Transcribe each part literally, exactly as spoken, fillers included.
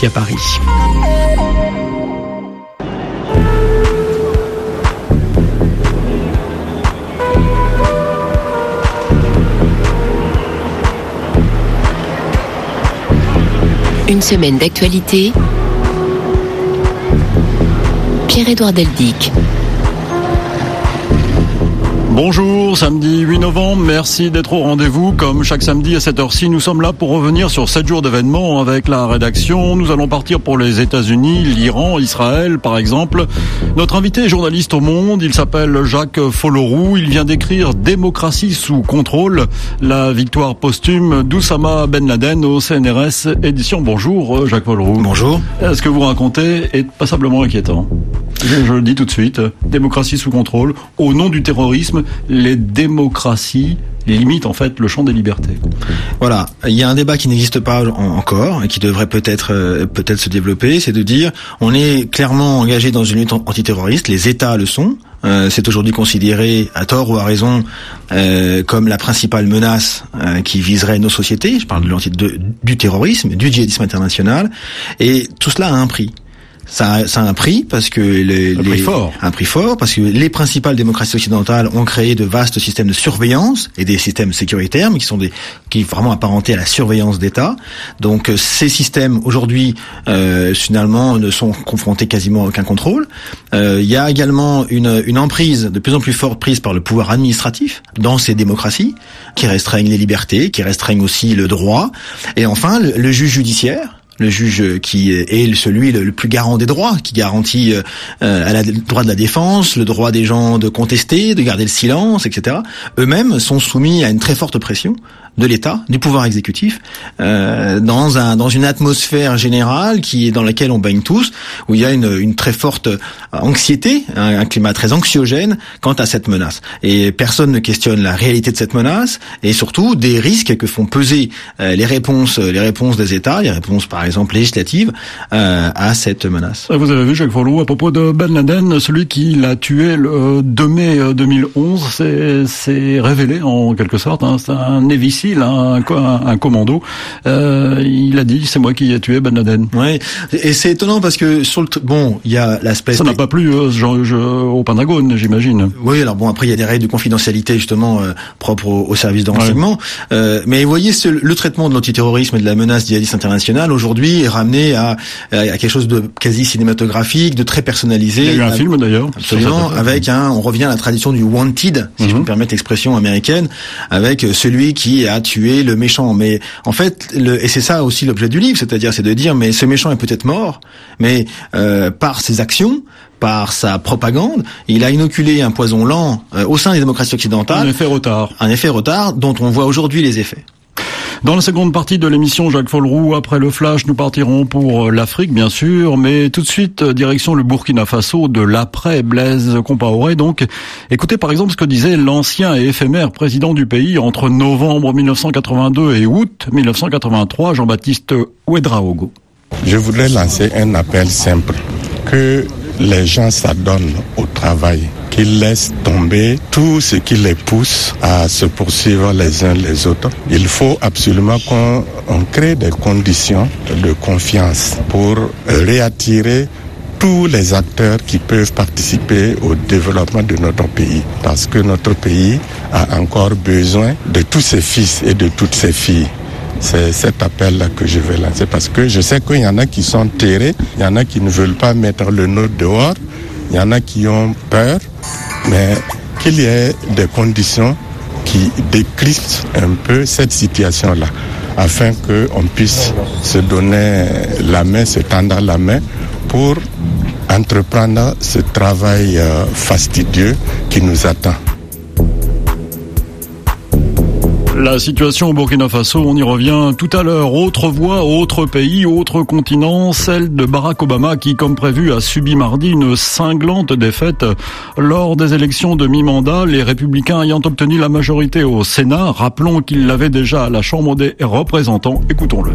ici à Paris. Une semaine d'actualité. Pierre-Édouard Deldic. Bonjour, samedi huit novembre, merci d'être au rendez-vous. Comme chaque samedi à cette heure-ci, nous sommes là pour revenir sur sept jours d'événements avec la rédaction. Nous allons partir pour les États-Unis, l'Iran, Israël par exemple. Notre invité est journaliste au Monde, il s'appelle Jacques Folloroux. Il vient d'écrire Démocratie sous contrôle, la victoire posthume d'Oussama Ben Laden au C N R S édition. Bonjour Jacques Folloroux. Bonjour. Ce que vous racontez est passablement inquiétant. Je, je le dis tout de suite, démocratie sous contrôle, au nom du terrorisme, les démocraties limitent en fait le champ des libertés. Voilà, il y a un débat qui n'existe pas en, encore et qui devrait peut-être euh, peut-être se développer, c'est de dire on est clairement engagé dans une lutte antiterroriste, les États le sont. Euh, c'est aujourd'hui considéré, à tort ou à raison, euh, comme la principale menace euh, qui viserait nos sociétés. Je parle de l'anti de, du terrorisme, du djihadisme international, et tout cela a un prix. Ça, ça a un prix parce que les, un les prix fort. un prix fort parce que les principales démocraties occidentales ont créé de vastes systèmes de surveillance et des systèmes sécuritaires, mais qui sont des qui vraiment apparentés à la surveillance d'État. Donc ces systèmes aujourd'hui euh, finalement ne sont confrontés quasiment à aucun contrôle. Euh, il y a également une une emprise de plus en plus forte prise par le pouvoir administratif dans ces démocraties qui restreignent les libertés, qui restreignent aussi le droit. Et enfin le, le juge judiciaire. Le juge qui est celui le plus garant des droits, qui garantit euh, à la, le droit de la défense, le droit des gens de contester, de garder le silence, et cetera. Eux-mêmes sont soumis à une très forte pression de l'État, du pouvoir exécutif, euh, dans un dans une atmosphère générale qui est dans laquelle on baigne tous, où il y a une une très forte anxiété, un, un climat très anxiogène quant à cette menace. Et personne ne questionne la réalité de cette menace et surtout des risques que font peser euh, les réponses les réponses des États, les réponses par exemple législatives euh, à cette menace. Vous avez vu Jacques Folloroux à propos de Ben Laden, celui qui l'a tué le deux mai deux mille onze, c'est c'est révélé en quelque sorte, hein, c'est un névici. Un, un, un commando, euh, il a dit c'est moi qui ai tué Ben Laden. Oui, et c'est étonnant parce que sur le bon, il y a l'aspect. Ça n'a pas plu euh, genre, je, au Pentagone, j'imagine. Oui, alors bon après il y a des règles de confidentialité justement euh, propres au, au service de renseignement. Ouais. Euh, mais vous voyez, ce, le traitement de l'antiterrorisme et de la menace djihadiste internationale aujourd'hui est ramené à, à quelque chose de quasi cinématographique, de très personnalisé. Il y a eu un à, film d'ailleurs. Absolument, avec un, on revient à la tradition du wanted, si mm-hmm. je peux me permettre l'expression américaine, avec celui qui a tuer le méchant. Mais en fait, le, et c'est ça aussi l'objet du livre, c'est-à-dire c'est de dire mais ce méchant est peut-être mort, mais euh, par ses actions, par sa propagande, il a inoculé un poison lent euh, au sein des démocraties occidentales. Un effet retard. Un effet retard dont on voit aujourd'hui les effets. Dans la seconde partie de l'émission, Jacques Folloroux, après le flash, nous partirons pour l'Afrique, bien sûr, mais tout de suite, direction le Burkina Faso de l'après Blaise Compaoré. Donc, écoutez par exemple ce que disait l'ancien et éphémère président du pays entre novembre mille neuf cent quatre-vingt-deux et août mille neuf cent quatre-vingt-trois, Jean-Baptiste Ouédraogo. Je voudrais lancer un appel simple, que les gens s'adonnent au travail, qu'ils laissent tomber tout ce qui les pousse à se poursuivre les uns les autres. Il faut absolument qu'on on crée des conditions de confiance pour réattirer tous les acteurs qui peuvent participer au développement de notre pays. Parce que notre pays a encore besoin de tous ses fils et de toutes ses filles. C'est cet appel-là que je vais lancer parce que je sais qu'il y en a qui sont terrés, il y en a qui ne veulent pas mettre le nez dehors, il y en a qui ont peur, mais qu'il y ait des conditions qui décryptent un peu cette situation-là, afin qu'on puisse se donner la main, se tendre la main pour entreprendre ce travail euh, fastidieux qui nous attend. La situation au Burkina Faso, on y revient tout à l'heure. Autre voie, autre pays, autre continent, celle de Barack Obama qui, comme prévu, a subi mardi une cinglante défaite lors des élections de mi-mandat, les républicains ayant obtenu la majorité au Sénat. Rappelons qu'il l'avait déjà à la Chambre des représentants. Écoutons-le.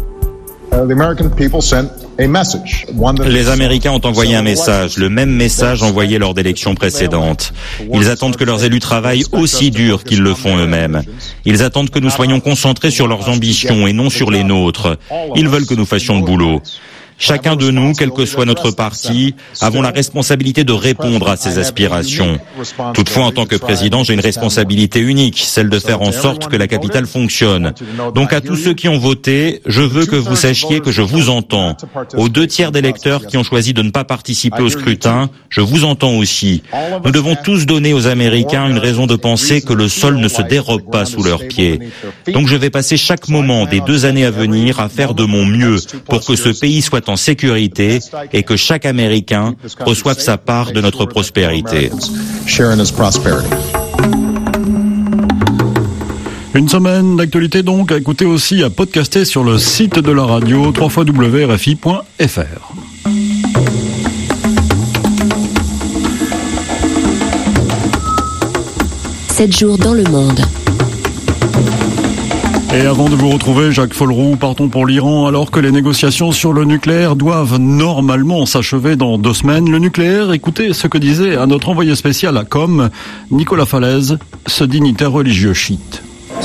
Les Américains ont envoyé un message, le même message envoyé lors d'élections précédentes. Ils attendent que leurs élus travaillent aussi dur qu'ils le font eux-mêmes. Ils attendent que nous soyons concentrés sur leurs ambitions et non sur les nôtres. Ils veulent que nous fassions le boulot. Chacun de nous, quel que soit notre parti, avons la responsabilité de répondre à ces aspirations. Toutefois, en tant que président, j'ai une responsabilité unique, celle de faire en sorte que la capitale fonctionne. Donc à tous ceux qui ont voté, je veux que vous sachiez que je vous entends. Aux deux tiers des électeurs qui ont choisi de ne pas participer au scrutin, je vous entends aussi. Nous devons tous donner aux Américains une raison de penser que le sol ne se dérobe pas sous leurs pieds. Donc je vais passer chaque moment des deux années à venir à faire de mon mieux pour que ce pays soit en sécurité et que chaque Américain reçoive sa part de notre prospérité. Une semaine d'actualité donc à écouter aussi, à podcaster sur le site de la radio w w w point r f i point f r. sept jours dans le monde. Et avant de vous retrouver, Jacques Folleroux, partons pour l'Iran. Alors que les négociations sur le nucléaire doivent normalement s'achever dans deux semaines, le nucléaire, écoutez ce que disait à notre envoyé spécial à Com, Nicolas Falaise, ce dignitaire religieux chiite.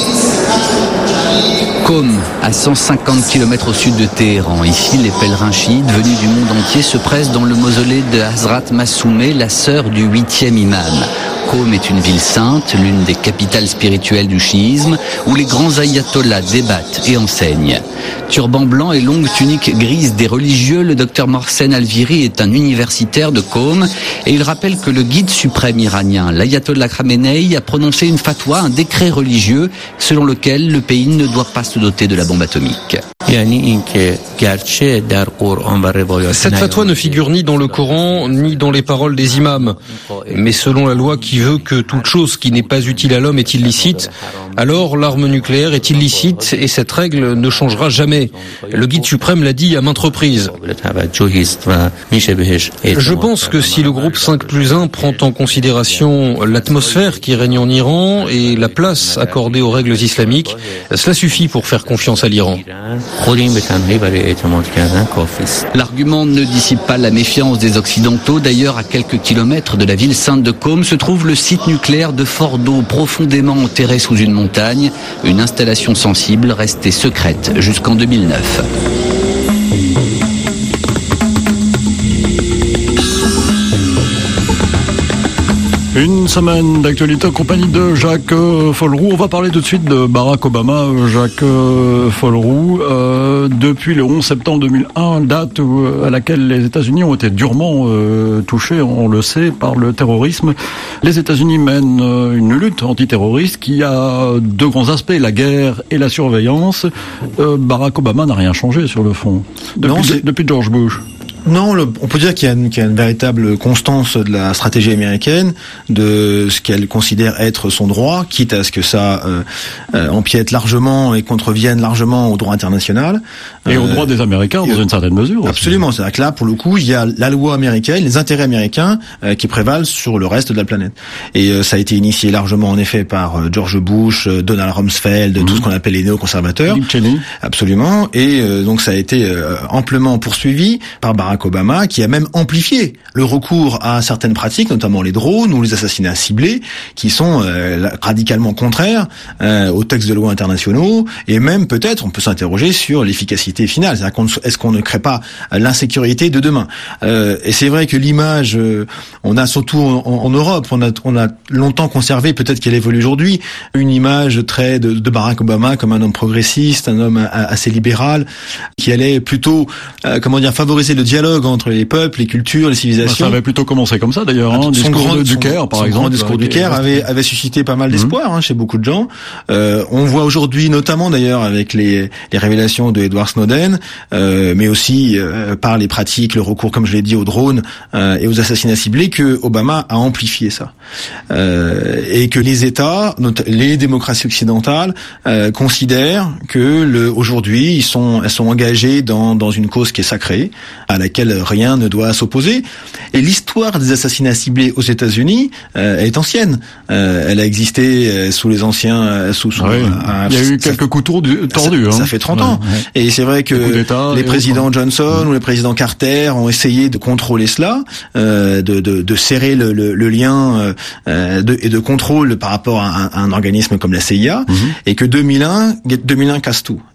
Qom, à cent cinquante kilomètres au sud de Téhéran. Ici, les pèlerins chiites venus du monde entier se pressent dans le mausolée de Hazrat Massoumeh, la sœur du huitième imam. Qom est une ville sainte, l'une des capitales spirituelles du chiisme, où les grands ayatollahs débattent et enseignent. Turban blanc et longue tunique grise des religieux, le docteur Mohsen Alviri est un universitaire de Qom et il rappelle que le guide suprême iranien, l'ayatollah Khamenei, a prononcé une fatwa, un décret religieux, selon lequel le pays ne doit pas se doter de la bombe atomique. Cette fatwa ne figure ni dans le Coran, ni dans les paroles des imams. Mais selon la loi qui veut que toute chose qui n'est pas utile à l'homme est illicite, alors l'arme nucléaire est illicite et cette règle ne changera jamais. Le guide suprême l'a dit à maintes reprises. Je pense que si le groupe cinq plus un prend en considération l'atmosphère qui règne en Iran et la place accordée aux règles islamiques, cela suffit pour faire confiance à l'Iran. L'argument ne dissipe pas la méfiance des Occidentaux. D'ailleurs, à quelques kilomètres de la ville sainte de Qom se trouve le site nucléaire de Fordo, profondément enterré sous une montagne, une installation sensible restée secrète jusqu'en deux mille neuf. Une semaine d'actualité en compagnie de Jacques euh, Folleroux. On va parler tout de suite de Barack Obama, Jacques euh, Folleroux. Euh, depuis le onze septembre deux mille un, date où, à laquelle les États-Unis ont été durement euh, touchés, on le sait, par le terrorisme. Les États-Unis mènent euh, une lutte antiterroriste qui a deux grands aspects, la guerre et la surveillance. Euh, Barack Obama n'a rien changé sur le fond, depuis, non, c'est... depuis George Bush. Non, le, on peut dire qu'il y, a une, qu'il y a une véritable constance de la stratégie américaine, de ce qu'elle considère être son droit, quitte à ce que ça euh, euh, empiète largement et contrevienne largement au droit international. Et euh, au droit des Américains, dans une certaine mesure. Absolument, aussi. C'est-à-dire que là, pour le coup, il y a la loi américaine, les intérêts américains euh, qui prévalent sur le reste de la planète. Et euh, ça a été initié largement, en effet, par euh, George Bush, euh, Donald Rumsfeld, mmh. tout ce qu'on appelle les néoconservateurs. Dick Cheney. Absolument. Et euh, donc ça a été euh, amplement poursuivi par Barack Obama, qui a même amplifié le recours à certaines pratiques, notamment les drones ou les assassinats ciblés, qui sont euh, radicalement contraires euh, aux textes de loi internationaux, et même peut-être on peut s'interroger sur l'efficacité finale. C'est-à-dire qu'on, est-ce qu'on ne crée pas l'insécurité de demain euh, Et c'est vrai que l'image, euh, on a surtout en, en Europe, on a, on a longtemps conservé, peut-être qu'elle évolue aujourd'hui, une image très de, de Barack Obama comme un homme progressiste, un homme assez libéral, qui allait plutôt, euh, comment dire, favoriser le dialogue entre les peuples, les cultures, les civilisations. Ça avait plutôt commencé comme ça d'ailleurs. Hein, son discours grand, de, du Caire, par son exemple. Son grand discours du Caire avait, avait suscité pas mal d'espoir mmh. hein, chez beaucoup de gens. Euh, on voit aujourd'hui, notamment d'ailleurs avec les, les révélations de Edward Snowden, euh, mais aussi euh, par les pratiques, le recours, comme je l'ai dit, aux drones euh, et aux assassinats ciblés, que Obama a amplifié ça. Euh, et que les États, les démocraties occidentales, euh, considèrent que le, aujourd'hui, ils sont, elles sont engagées dans, dans une cause qui est sacrée, à laquelle rien ne doit s'opposer. Et l'histoire des assassinats ciblés aux États-Unis euh, est ancienne. Euh, elle a existé euh, sous les anciens, euh, sous, sous oui. un, il y a ça, eu quelques coups tordus. Ça, hein. ça fait trente ans. Ouais, ouais. Et c'est vrai que les présidents autres. Johnson mmh. ou les présidents Carter ont essayé de contrôler cela, euh, de, de, de serrer le, le, le lien euh, de, et de contrôle par rapport à un, à un organisme comme la C I A, mmh. et que deux mille un, deux mille un casse tout.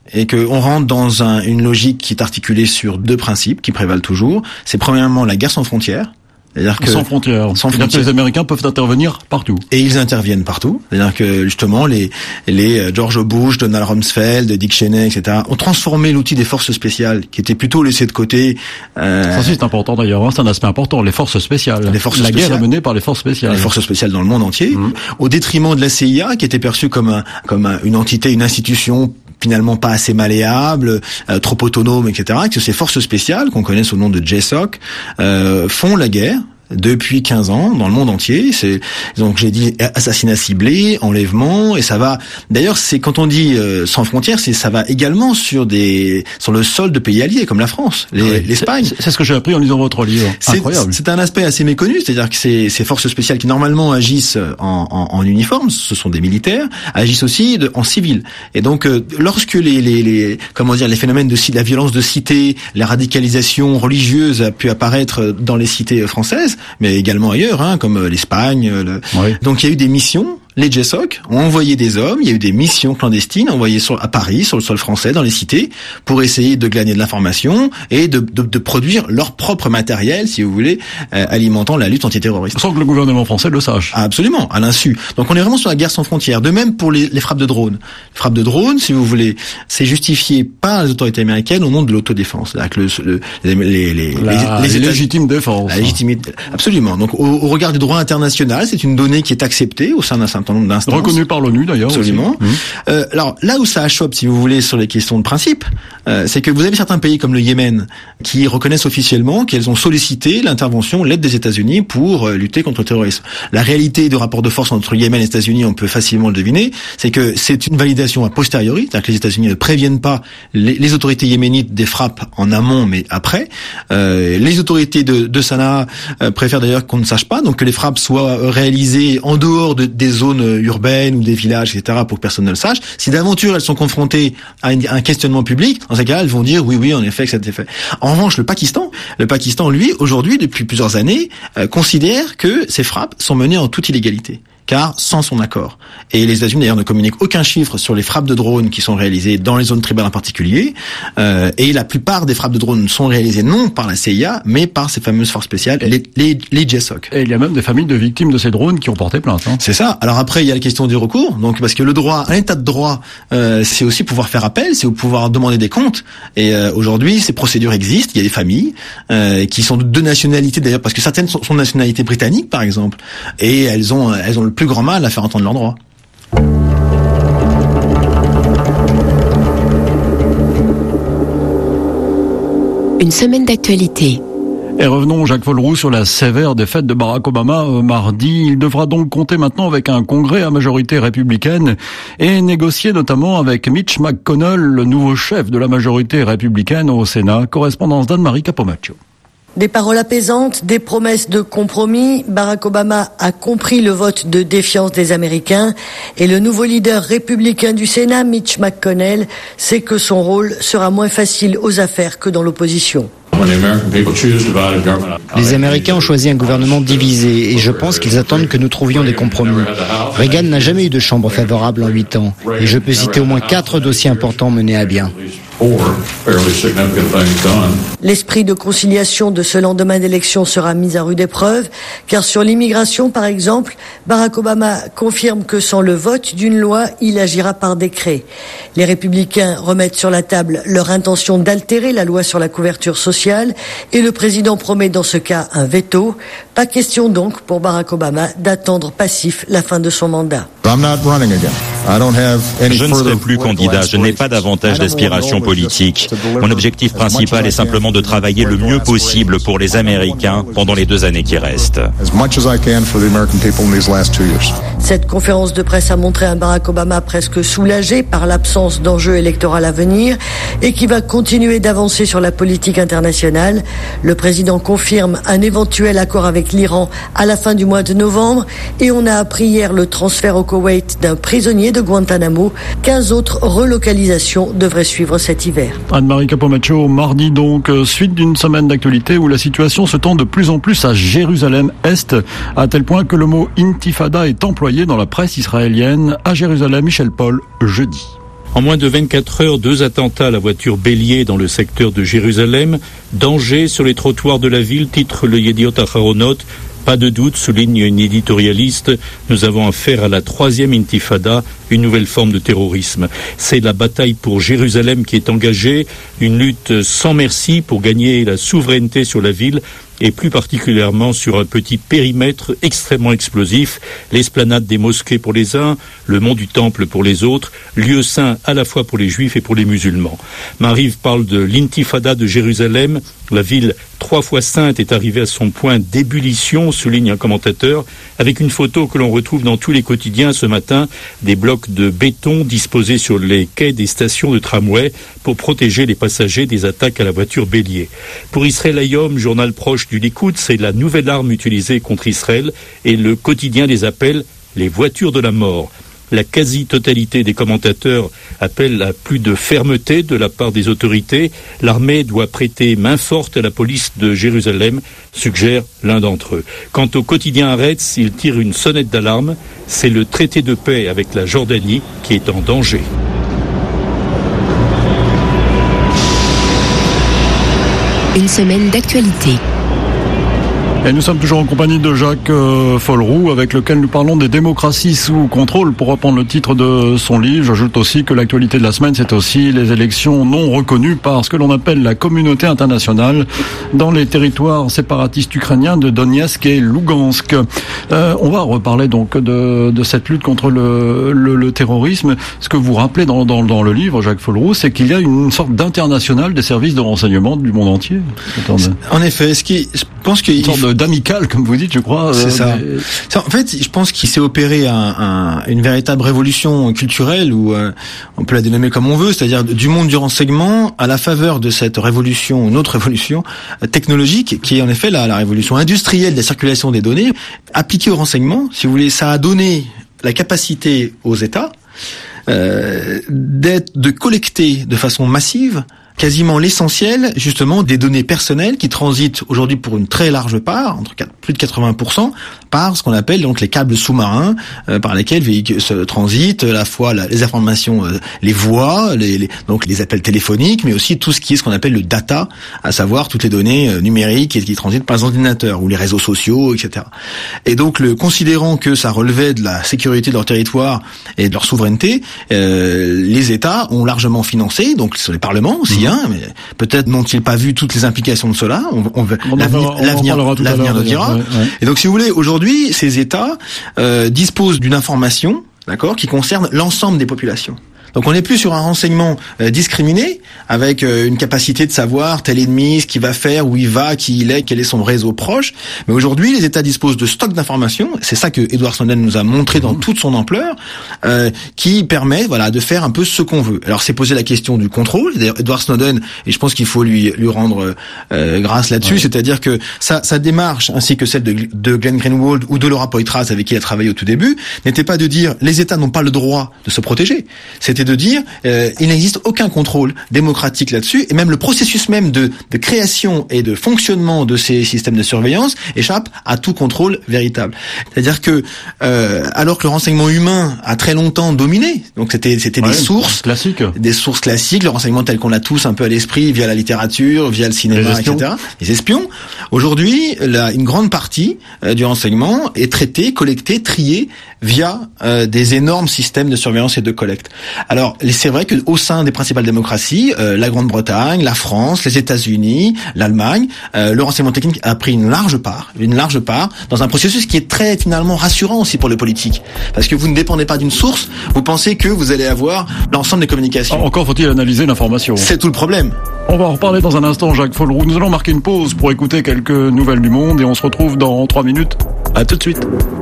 et qu'on rentre dans un, une logique qui est articulée sur deux principes qui prévalent toujours. C'est premièrement la guerre sans frontières. C'est-à-dire que sans frontières. Sans C'est-à-dire que les Américains peuvent intervenir partout. Et ils interviennent partout. C'est-à-dire que justement les les George Bush, Donald Rumsfeld, Dick Cheney, et cetera ont transformé l'outil des forces spéciales, qui était plutôt laissé de côté. Euh, Ça c'est important d'ailleurs. Hein, c'est un aspect important. Les forces spéciales. Les forces La spéciales. guerre est menée par les forces spéciales. Les forces spéciales dans le monde entier, Mmh. au détriment de la C I A, qui était perçue comme un, comme un, une entité, une institution finalement pas assez malléable, euh, trop autonome, et cetera. Que ces forces spéciales, qu'on connaît sous le nom de J SOC, euh, font la guerre depuis quinze ans dans le monde entier. C'est donc j'ai dit assassinat ciblé, enlèvement, et ça va. D'ailleurs, c'est quand on dit euh, sans frontières, c'est ça va également sur des sur le sol de pays alliés comme la France, les, Oui. l'Espagne. C'est, c'est ce que j'ai appris en lisant votre livre. C'est, Incroyable. c'est un aspect assez méconnu, c'est-à-dire que ces, ces forces spéciales qui normalement agissent en, en, en uniforme, ce sont des militaires, agissent aussi de, en civil. Et donc, euh, lorsque les, les, les comment dire les phénomènes de la violence de cité, la radicalisation religieuse a pu apparaître dans les cités françaises, mais également ailleurs, hein, comme l'Espagne. Le... Oui. Donc il y a eu des missions. Les J SOC ont envoyé des hommes, il y a eu des missions clandestines envoyées sur, à Paris, sur le sol français, dans les cités, pour essayer de glaner de l'information et de, de, de produire leur propre matériel, si vous voulez, euh, alimentant la lutte antiterroriste. Sans que le gouvernement français le sache. Ah, absolument, à l'insu. Donc on est vraiment sur la guerre sans frontières. De même pour les, les frappes de drones. Les frappes de drones, si vous voulez, c'est justifié par les autorités américaines au nom de l'autodéfense. C'est-à-dire que le, le, les, les, La les, les légitime défense. La légitimité, absolument. Donc au, au regard du droit international, c'est une donnée qui est acceptée au sein d'un certain nombre d'instances. Reconnu par l'ONU d'ailleurs. Absolument. Aussi. Mmh. Euh, alors là où ça achoppe, si vous voulez, sur les questions de principe, euh, c'est que vous avez certains pays comme le Yémen qui reconnaissent officiellement qu'elles ont sollicité l'intervention, l'aide des États-Unis pour euh, lutter contre le terrorisme. La réalité du rapport de force entre Yémen et les États-Unis, on peut facilement le deviner, c'est que c'est une validation a posteriori, c'est-à-dire que les États-Unis ne préviennent pas les, les autorités yéménites des frappes en amont, mais après. Euh, les autorités de, de Sanaa euh, préfèrent d'ailleurs qu'on ne sache pas, donc que les frappes soient réalisées en dehors de, des zones urbaines ou des villages, et cetera, pour que personne ne le sache. Si d'aventure elles sont confrontées à, une, à un questionnement public, dans ces cas-là, elles vont dire oui, oui, en effet, que ça a été fait. En revanche, le Pakistan, le Pakistan, lui, aujourd'hui, depuis plusieurs années, euh, considère que ces frappes sont menées en toute illégalité, car sans son accord. Et les États-Unis d'ailleurs ne communiquent aucun chiffre sur les frappes de drones qui sont réalisées dans les zones tribales en particulier. Euh, et la plupart des frappes de drones sont réalisées non par la C I A, mais par ces fameuses forces spéciales, les, les, les J SOC. Et il y a même des familles de victimes de ces drones qui ont porté plainte. Hein. C'est ça. Alors après, il y a la question du recours. Donc parce que le droit, un état de droit, euh, c'est aussi pouvoir faire appel, c'est pouvoir demander des comptes. Et euh, aujourd'hui, ces procédures existent. Il y a des familles euh, qui sont de deux nationalités d'ailleurs, parce que certaines sont, sont de nationalité britannique, par exemple, et elles ont, elles ont le plus grand mal à faire entendre leur droit. Une semaine d'actualité. Et revenons, Jacques Folleroux, sur la sévère défaite de Barack Obama euh, mardi. Il devra donc compter maintenant avec un congrès à majorité républicaine et négocier notamment avec Mitch McConnell, le nouveau chef de la majorité républicaine au Sénat. Correspondance d'Anne-Marie Capomaccio. Des paroles apaisantes, des promesses de compromis. Barack Obama a compris le vote de défiance des Américains et le nouveau leader républicain du Sénat, Mitch McConnell, sait que son rôle sera moins facile aux affaires que dans l'opposition. Les Américains ont choisi un gouvernement divisé et je pense qu'ils attendent que nous trouvions des compromis. Reagan n'a jamais eu de chambre favorable en huit ans et je peux citer au moins quatre dossiers importants menés à bien. L'esprit de conciliation de ce lendemain d'élection sera mis à rude épreuve, car sur l'immigration, par exemple, Barack Obama confirme que sans le vote d'une loi, il agira par décret. Les républicains remettent sur la table leur intention d'altérer la loi sur la couverture sociale et le président promet dans ce cas un veto. Pas question donc pour Barack Obama d'attendre passif la fin de son mandat. Je ne serai plus candidat, je n'ai pas davantage d'aspiration politique. Mon objectif principal est simplement de travailler le mieux possible pour les Américains pendant les deux années qui restent. Cette conférence de presse a montré un Barack Obama presque soulagé par l'absence d'enjeux électoraux à venir et qui va continuer d'avancer sur la politique internationale. Le président confirme un éventuel accord avec l'Iran à la fin du mois de novembre et on a appris hier le transfert au Koweït d'un prisonnier de Guantanamo. quinze autres relocalisations devraient suivre cet hiver. Anne-Marie Capomaccio, mardi donc, suite d'une semaine d'actualité où la situation se tend de plus en plus à Jérusalem-Est, à tel point que le mot intifada est employé dans la presse israélienne. À Jérusalem, Michel Paul, jeudi. En moins de vingt-quatre heures, deux attentats à la voiture bélier dans le secteur de Jérusalem. Danger sur les trottoirs de la ville, titre le Yediot Aharonot. Pas de doute, souligne une éditorialiste, nous avons affaire à la troisième intifada, une nouvelle forme de terrorisme. C'est la bataille pour Jérusalem qui est engagée, une lutte sans merci pour gagner la souveraineté sur la ville et plus particulièrement sur un petit périmètre extrêmement explosif, l'esplanade des mosquées pour les uns, le mont du Temple pour les autres, lieu saint à la fois pour les juifs et pour les musulmans. Mariv parle de l'intifada de Jérusalem, la ville trois fois sainte est arrivée à son point d'ébullition, souligne un commentateur, avec une photo que l'on retrouve dans tous les quotidiens ce matin, des blocs de béton disposés sur les quais des stations de tramway pour protéger les passagers des attaques à la voiture bélier. Pour Israël Hayom, journal proche du Likoud, c'est la nouvelle arme utilisée contre Israël et le quotidien les appelle les voitures de la mort. La quasi-totalité des commentateurs appellent à plus de fermeté de la part des autorités. L'armée doit prêter main forte à la police de Jérusalem, suggère l'un d'entre eux. Quant au quotidien Haaretz, il tire une sonnette d'alarme. C'est le traité de paix avec la Jordanie qui est en danger. Une semaine d'actualité. Et nous sommes toujours en compagnie de Jacques euh, Folleroux, avec lequel nous parlons des démocraties sous contrôle, pour reprendre le titre de son livre. J'ajoute aussi que l'actualité de la semaine, c'est aussi les élections non reconnues par ce que l'on appelle la communauté internationale dans les territoires séparatistes ukrainiens de Donetsk et Lugansk. Euh, on va reparler donc de, de cette lutte contre le, le, le terrorisme. Ce que vous rappelez dans, dans, dans le livre, Jacques Folleroux, c'est qu'il y a une sorte d'international des services de renseignement du monde entier. En effet, ce qui, je pense qu'il d'amical, comme vous dites, je crois. C'est euh, ça. mais... En fait, je pense qu'il s'est opéré un, un, une véritable révolution culturelle, ou euh, on peut la dénommer comme on veut, c'est-à-dire du monde du renseignement à la faveur de cette révolution, une autre révolution euh, technologique, qui est en effet la, la révolution industrielle de la circulation des données, appliquée au renseignement. Si vous voulez, ça a donné la capacité aux États euh, d'être, de collecter de façon massive quasiment l'essentiel, justement, des données personnelles qui transitent aujourd'hui pour une très large part, entre plus de quatre-vingts pour cent, par ce qu'on appelle donc les câbles sous-marins, euh, par lesquels se transitent à la fois la, les informations, euh, les voix, les, les, donc les appels téléphoniques, mais aussi tout ce qui est ce qu'on appelle le data, à savoir toutes les données euh, numériques qui, qui transitent par les ordinateurs ou les réseaux sociaux, et cetera. Et donc, le considérant que ça relevait de la sécurité de leur territoire et de leur souveraineté, euh, les États ont largement financé, donc sur les parlements aussi, mmh. hein, mais peut-être n'ont-ils pas vu toutes les implications de cela. On, on, on l'avenir, l'avenir, l'avenir le dira. Ouais, ouais. Et donc, si vous voulez, aujourd'hui, ces États euh, disposent d'une information, d'accord, qui concerne l'ensemble des populations. Donc on n'est plus sur un renseignement euh, discriminé, avec euh, une capacité de savoir tel ennemi, ce qu'il va faire, où il va, qui il est, quel est son réseau proche. Mais aujourd'hui, les États disposent de stocks d'informations. C'est ça que Edward Snowden nous a montré dans toute son ampleur, euh, qui permet, voilà, de faire un peu ce qu'on veut. Alors c'est posé la question du contrôle. D'ailleurs, Edward Snowden, et je pense qu'il faut lui lui rendre euh, grâce là-dessus, ouais. C'est-à-dire que sa, sa démarche, ainsi que celle de, de Glenn Greenwald ou de Laura Poitras, avec qui il a travaillé au tout début, n'était pas de dire les États n'ont pas le droit de se protéger. C'était de dire euh, il n'existe aucun contrôle démocratique là-dessus, et même le processus même de, de création et de fonctionnement de ces systèmes de surveillance échappe à tout contrôle véritable. C'est-à-dire que euh, alors que le renseignement humain a très longtemps dominé, donc c'était c'était ouais, des sources classiques, des sources classiques, le renseignement tel qu'on l'a tous un peu à l'esprit via la littérature, via le cinéma, et cetera. Les espions. Aujourd'hui, la, une grande partie euh, du renseignement est traitée, collectée, triée via euh, des énormes systèmes de surveillance et de collecte. Alors, c'est vrai qu'au sein des principales démocraties, euh, la Grande-Bretagne, la France, les États-Unis, l'Allemagne, euh, le renseignement technique a pris une large part, une large part dans un processus qui est très finalement rassurant aussi pour le politique, parce que vous ne dépendez pas d'une source, vous pensez que vous allez avoir l'ensemble des communications. Encore faut-il analyser l'information. C'est tout le problème. On va en reparler dans un instant, Jacques Folleroux. Nous allons marquer une pause pour écouter quelques nouvelles du monde et on se retrouve dans trois minutes. À tout de suite.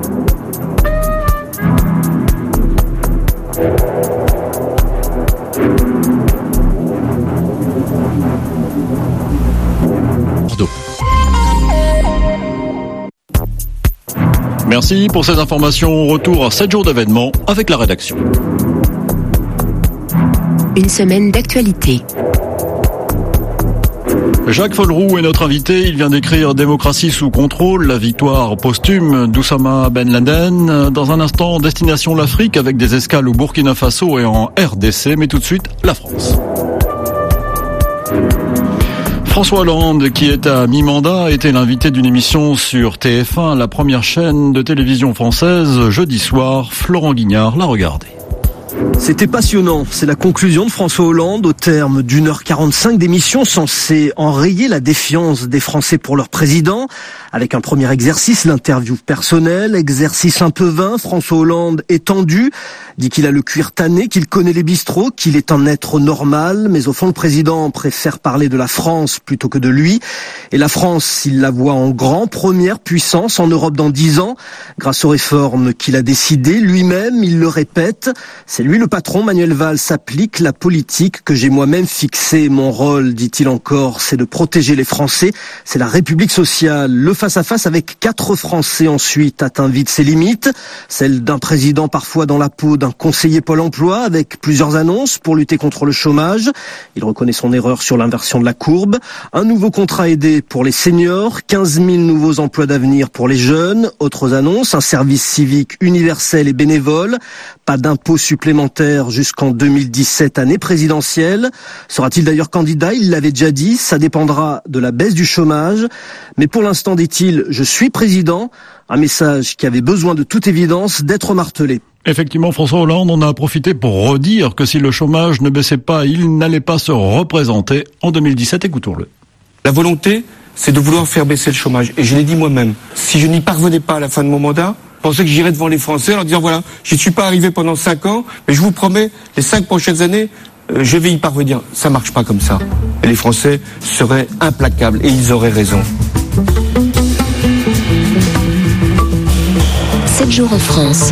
Merci pour ces informations. Retour à sept jours d'événements avec la rédaction. Une semaine d'actualité. Jacques Folleroux est notre invité. Il vient d'écrire Démocratie sous contrôle, la victoire posthume d'Oussama Ben Laden. Dans un instant, destination l'Afrique avec des escales au Burkina Faso et en R D C. Mais tout de suite, la France. François Hollande, qui est à mi-mandat, était l'invité d'une émission sur T F un, la première chaîne de télévision française, jeudi soir. Florent Guignard l'a regardé. C'était passionnant. C'est la conclusion de François Hollande au terme d'une heure quarante-cinq d'émission censée enrayer la défiance des Français pour leur président. Avec un premier exercice, l'interview personnelle, exercice un peu vain, François Hollande est tendu, dit qu'il a le cuir tanné, qu'il connaît les bistrots, qu'il est un être normal, mais au fond le président préfère parler de la France plutôt que de lui. Et la France, il la voit en grand, première puissance en Europe dans dix ans, grâce aux réformes qu'il a décidées, lui-même, il le répète. C'est lui le patron, Manuel Valls s'applique la politique que j'ai moi-même fixée. Mon rôle, dit-il encore, c'est de protéger les Français. C'est la République sociale. Le face-à-face avec quatre Français ensuite atteint vite ses limites. Celle d'un président parfois dans la peau d'un conseiller Pôle emploi avec plusieurs annonces pour lutter contre le chômage. Il reconnaît son erreur sur l'inversion de la courbe. Un nouveau contrat aidé pour les seniors. quinze mille nouveaux emplois d'avenir pour les jeunes. Autres annonces, un service civique universel et bénévole. Pas d'impôts supplémentaires jusqu'en deux mille dix-sept, année présidentielle. Sera-t-il d'ailleurs candidat? Il l'avait déjà dit, ça dépendra de la baisse du chômage. Mais pour l'instant, dit-il, je suis président. Un message qui avait besoin de toute évidence d'être martelé. Effectivement, François Hollande, on a profité pour redire que si le chômage ne baissait pas, il n'allait pas se représenter en deux mille dix-sept. Écoutons-le. La volonté, c'est de vouloir faire baisser le chômage. Et je l'ai dit moi-même. Si je n'y parvenais pas à la fin de mon mandat, je pensais que j'irais devant les Français en leur disant voilà, je ne suis pas arrivé pendant cinq ans, mais je vous promets, les cinq prochaines années, euh, je vais y parvenir. Ça marche pas comme ça. Et les Français seraient implacables et ils auraient raison. sept jours en France.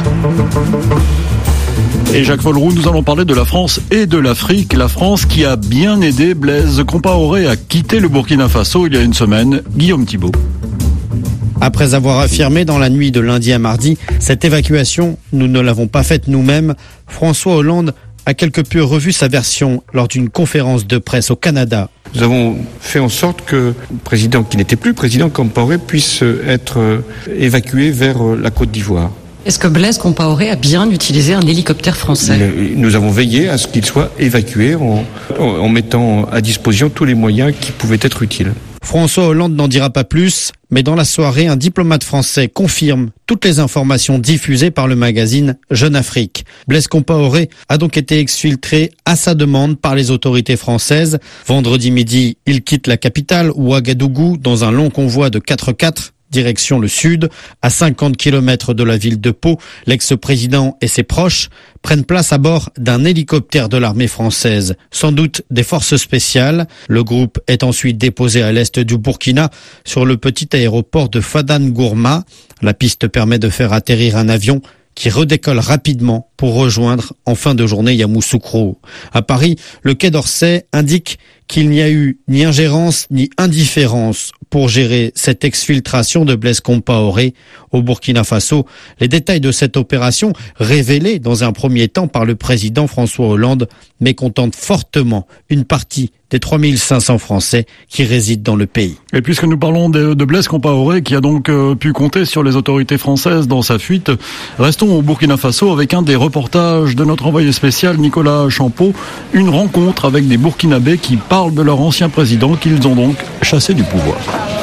Et Jacques Folleroux, nous allons parler de la France et de l'Afrique. La France qui a bien aidé Blaise Compaoré à quitter le Burkina Faso il y a une semaine. Guillaume Thibault. Après avoir affirmé dans la nuit de lundi à mardi, cette évacuation, nous ne l'avons pas faite nous-mêmes, François Hollande a quelque peu revu sa version lors d'une conférence de presse au Canada. Nous avons fait en sorte que le président qui n'était plus président Compaoré puisse être évacué vers la Côte d'Ivoire. Est-ce que Blaise Compaoré a bien utilisé un hélicoptère français ? Nous avons veillé à ce qu'il soit évacué en, en mettant à disposition tous les moyens qui pouvaient être utiles. François Hollande n'en dira pas plus, mais dans la soirée, un diplomate français confirme toutes les informations diffusées par le magazine Jeune Afrique. Blaise Compaoré a donc été exfiltré à sa demande par les autorités françaises. Vendredi midi, il quitte la capitale, Ouagadougou, dans un long convoi de quatre-quatre. Direction le sud, à cinquante kilomètres de la ville de Pau, l'ex-président et ses proches prennent place à bord d'un hélicoptère de l'armée française, sans doute des forces spéciales. Le groupe est ensuite déposé à l'est du Burkina, sur le petit aéroport de Fadan-Gourma. La piste permet de faire atterrir un avion qui redécolle rapidement pour rejoindre en fin de journée Yamoussoukro. À Paris, le Quai d'Orsay indique qu'il n'y a eu ni ingérence ni indifférence pour gérer cette exfiltration de Blaise Compaoré au Burkina Faso. Les détails de cette opération, révélés dans un premier temps par le président François Hollande, mécontentent fortement une partie des trois mille cinq cents Français qui résident dans le pays. Et puisque nous parlons de, de Blaise Compaoré, qui a donc euh, pu compter sur les autorités françaises dans sa fuite, restons au Burkina Faso avec un des reportages de notre envoyé spécial Nicolas Champeau, une rencontre avec des Burkinabés qui parlent de leur ancien président qu'ils ont donc chassé du pouvoir.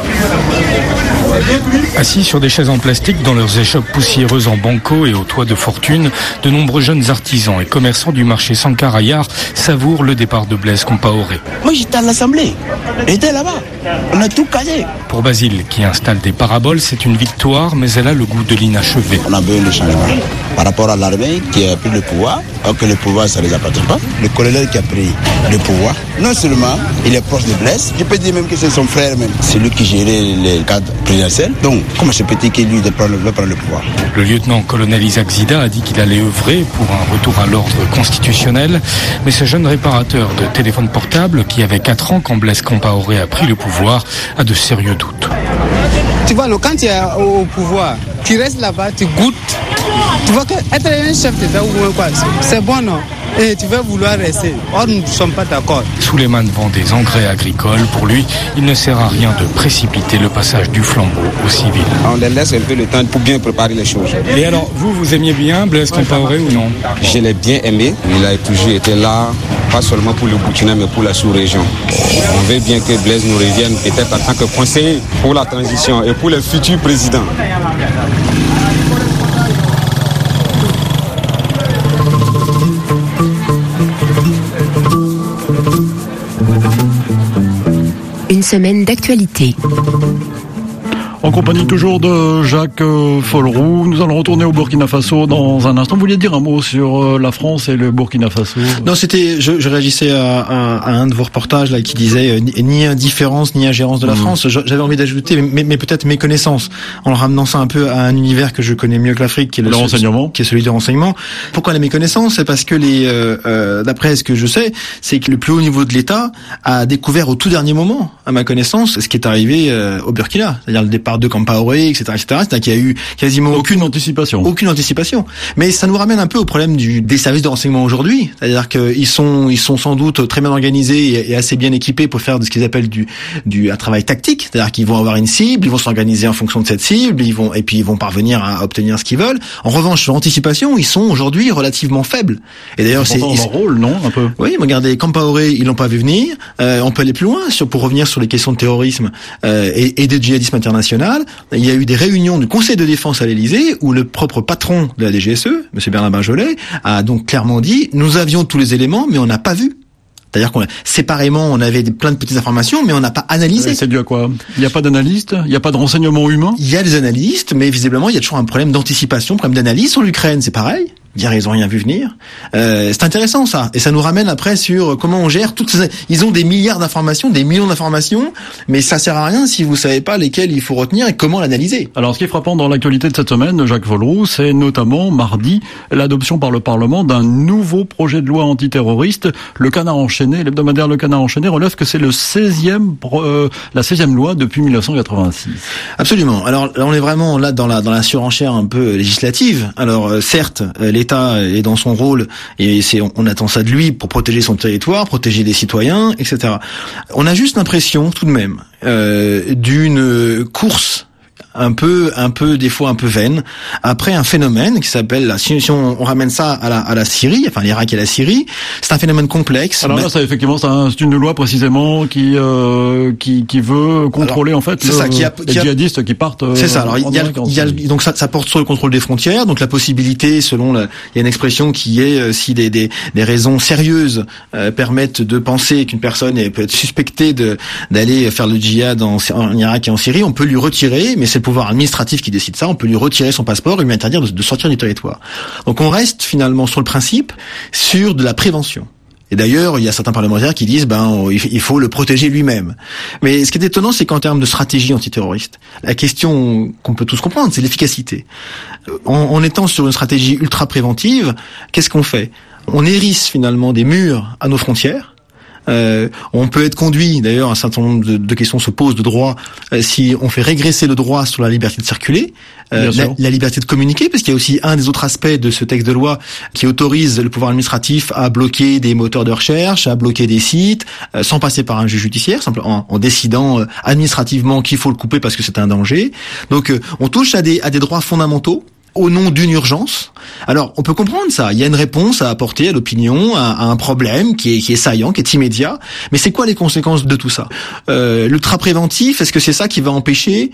Assis sur des chaises en plastique dans leurs échoppes poussiéreuses en banco et au toit de fortune, de nombreux jeunes artisans et commerçants du marché Sankarayar savourent le départ de Blaise Compaoré. Moi j'étais à l'Assemblée, j'étais là-bas, on a tout casé. Pour Basile, qui installe des paraboles, c'est une victoire, mais elle a le goût de l'inachevé. On a besoin de changement. Par rapport à l'armée qui a pris le pouvoir, alors que le pouvoir ça ne les appartient pas, le colonel qui a pris le pouvoir, non seulement il est proche de Blaise, je peux dire même que c'est son frère même, c'est lui qui gérait les cadres présidentiels. Donc, comment se peut-il qu'il lui de prendre, de prendre le pouvoir? Le lieutenant-colonel Isaac Zida a dit qu'il allait œuvrer pour un retour à l'ordre constitutionnel, mais ce jeune réparateur de téléphone portable, qui avait quatre ans quand Blaise Compaoré a pris le pouvoir, a de sérieux doutes. Tu vois, quand tu es au pouvoir, tu restes là-bas, tu goûtes, tu vois qu'être un chef d'État ou quoi, c'est bon, non? Et tu vas vouloir rester. Or, nous ne sommes pas d'accord. Souleymane vend des engrais agricoles. Pour lui, il ne sert à rien de précipiter le passage du flambeau aux civils. On les laisse un peu le temps pour bien préparer les choses. Et alors, vous, vous aimiez bien Blaise Compaoré ou non? Je l'ai bien aimé. Il a toujours été là, pas seulement pour le Burkina, mais pour la sous-région. On veut bien que Blaise nous revienne peut-être en tant que conseiller pour la transition et pour les futurs présidents. Une semaine d'actualité. En compagnie toujours de Jacques Folleroux, nous allons retourner au Burkina Faso dans un instant. Vous vouliez dire un mot sur la France et le Burkina Faso? Non, c'était, je, je réagissais à, à, à un de vos reportages là qui disait euh, ni indifférence ni ingérence de la mmh. France. J'avais envie d'ajouter, mais, mais peut-être méconnaissance, en le ramenant ça un peu à un univers que je connais mieux que l'Afrique, qui est le, le renseignement, qui est celui du renseignement. Pourquoi la méconnaissance? C'est parce que les, euh, euh, d'après ce que je sais, c'est que le plus haut niveau de l'État a découvert au tout dernier moment, à ma connaissance, ce qui est arrivé euh, au Burkina, c'est-à-dire le départ de Compaoré, et cetera, et cetera. C'est-à-dire qu'il y a eu quasiment aucune, aucune anticipation. Aucune anticipation. Mais ça nous ramène un peu au problème du, des services de renseignement aujourd'hui. C'est-à-dire qu'ils sont, ils sont sans doute très bien organisés et, et assez bien équipés pour faire de ce qu'ils appellent du, du, un travail tactique. C'est-à-dire qu'ils vont avoir une cible, ils vont s'organiser en fonction de cette cible, ils vont, et puis ils vont parvenir à obtenir ce qu'ils veulent. En revanche, sur l'anticipation, ils sont aujourd'hui relativement faibles. Et d'ailleurs, c'est, c'est leur rôle, non, un peu. Oui, regardez, Compaoré, ils l'ont pas vu venir. Euh, on peut aller plus loin sur, pour revenir sur les questions de terrorisme euh, et, et de djihadisme international. Il y a eu des réunions du Conseil de défense à l'Élysée où le propre patron de la D G S E, M. Bernard Bajolet, a donc clairement dit « Nous avions tous les éléments, mais on n'a pas vu ». C'est-à-dire qu'on séparément, on avait des, plein de petites informations, mais on n'a pas analysé. C'est dû à quoi? Il n'y a pas d'analystes? Il n'y a pas de renseignement humain? Il y a des analystes, mais visiblement, il y a toujours un problème d'anticipation, un problème d'analyse. Sur l'Ukraine, c'est pareil. Dire ils ont rien vu venir. Euh, c'est intéressant ça, et ça nous ramène après sur comment on gère toutes ces. Ils ont des milliards d'informations, des millions d'informations, mais ça sert à rien si vous savez pas lesquelles il faut retenir et comment l'analyser. Alors, ce qui est frappant dans l'actualité de cette semaine, Jacques Folleroux, c'est notamment mardi l'adoption par le Parlement d'un nouveau projet de loi antiterroriste. Le Canard enchaîné, l'hebdomadaire Le Canard enchaîné relève que c'est le seizième, euh, la seizième loi depuis mille neuf cent quatre-vingt-six. Absolument. Alors, là, on est vraiment là dans la dans la surenchère un peu législative. Alors, euh, certes, euh, l'État est dans son rôle et c'est on, on attend ça de lui pour protéger son territoire, protéger les citoyens, et cetera. On a juste l'impression, tout de même, euh, d'une course un peu, un peu, des fois un peu vaine, après un phénomène qui s'appelle, la, si on, on ramène ça à la, à la Syrie, enfin l'Irak et la Syrie, c'est un phénomène complexe. Alors là, ça, effectivement, c'est, un, c'est une loi précisément qui, euh, qui, qui veut contrôler, alors, en fait, le, ça, qui a, les qui a, djihadistes qui partent. Euh, c'est ça. Alors, il y a, il y a, donc ça, ça porte sur le contrôle des frontières, donc la possibilité, selon la, il y a une expression qui est, euh, si des, des, des raisons sérieuses euh, permettent de penser qu'une personne est, peut être suspectée de, d'aller faire le djihad en, en Irak et en Syrie, on peut lui retirer, mais c'est le pouvoir administratif qui décide ça, on peut lui retirer son passeport et lui interdire de, de sortir du territoire. Donc on reste finalement sur le principe, sur de la prévention. Et d'ailleurs, il y a certains parlementaires qui disent ben il faut le protéger lui-même. Mais ce qui est étonnant, c'est qu'en termes de stratégie antiterroriste, la question qu'on peut tous comprendre, c'est l'efficacité. En, en étant sur une stratégie ultra préventive, qu'est-ce qu'on fait? On hérisse finalement des murs à nos frontières. Euh, on peut être conduit, d'ailleurs un certain nombre de, de questions se posent de droit, euh, si on fait régresser le droit sur la liberté de circuler, euh, la, la liberté de communiquer, parce qu'il y a aussi un des autres aspects de ce texte de loi qui autorise le pouvoir administratif à bloquer des moteurs de recherche, à bloquer des sites, euh, sans passer par un juge judiciaire, simplement en, en décidant euh, administrativement qu'il faut le couper parce que c'est un danger. Donc euh, on touche à des, à des droits fondamentaux au nom d'une urgence. Alors, on peut comprendre ça. Il y a une réponse à apporter à l'opinion, à, à un problème qui est, qui est saillant, qui est immédiat. Mais c'est quoi les conséquences de tout ça? euh, L'ultra préventif, est-ce que c'est ça qui va empêcher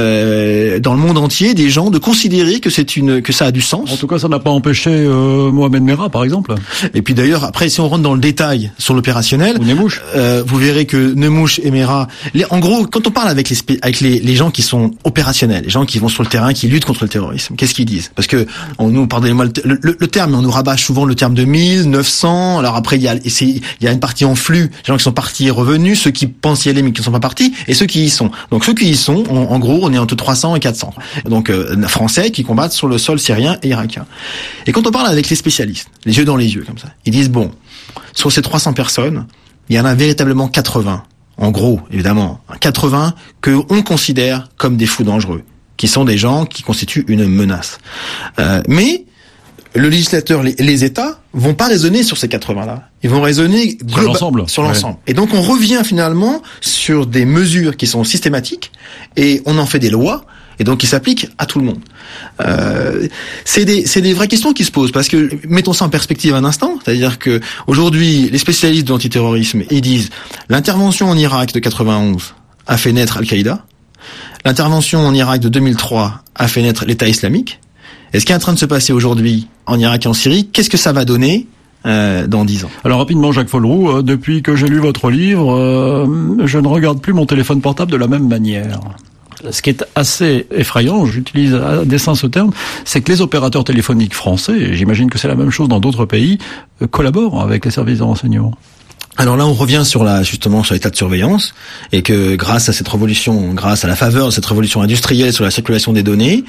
euh, dans le monde entier des gens de considérer que c'est une que ça a du sens? En tout cas, ça n'a pas empêché euh, Mohamed Merah, par exemple. Et puis d'ailleurs, après, si on rentre dans le détail sur l'opérationnel, euh, vous verrez que Nemouche et Merah, les, en gros, quand on parle avec les avec les, les gens qui sont opérationnels, les gens qui vont sur le terrain, qui luttent contre le terrorisme, qu'est-ce qu'ils disent? Parce que on nous pardonnez-moi le, le, le terme, on nous rabâche souvent le terme de mille, neuf cents. Alors après il y a il y a une partie en flux, les gens qui sont partis et revenus, ceux qui pensent y aller mais qui ne sont pas partis, et ceux qui y sont. Donc ceux qui y sont, en, en gros, on est entre trois cents et quatre cents. Donc euh, Français qui combattent sur le sol syrien et irakien. Et quand on parle avec les spécialistes, les yeux dans les yeux comme ça, ils disent bon, sur ces trois cents personnes, il y en a véritablement quatre-vingts. En gros, évidemment, quatre-vingts que on considère comme des fous dangereux, qui sont des gens qui constituent une menace. Euh, mais le législateur, les, les États vont pas raisonner sur ces quatre-vingts-là. Ils vont raisonner globa- sur l'ensemble. Sur l'ensemble. Ouais. Et donc on revient finalement sur des mesures qui sont systématiques et on en fait des lois et donc qui s'appliquent à tout le monde. Euh, c'est des c'est des vraies questions qui se posent parce que mettons ça en perspective un instant, c'est-à-dire que aujourd'hui les spécialistes de l'antiterrorisme ils disent l'intervention en Irak de quatre-vingt-onze a fait naître Al-Qaïda, l'intervention en Irak de deux mille trois a fait naître l'État islamique. Et ce qui est en train de se passer aujourd'hui en Irak et en Syrie, qu'est-ce que ça va donner euh, dans dix ans? Alors rapidement, Jacques Folleroux, euh, depuis que j'ai lu votre livre, euh, je ne regarde plus mon téléphone portable de la même manière. Ce qui est assez effrayant, j'utilise à dessein ce terme, c'est que les opérateurs téléphoniques français, et j'imagine que c'est la même chose dans d'autres pays, euh, collaborent avec les services de renseignement. Alors là, on revient sur la, justement, sur l'état de surveillance, et que grâce à cette révolution, grâce à la faveur de cette révolution industrielle sur la circulation des données,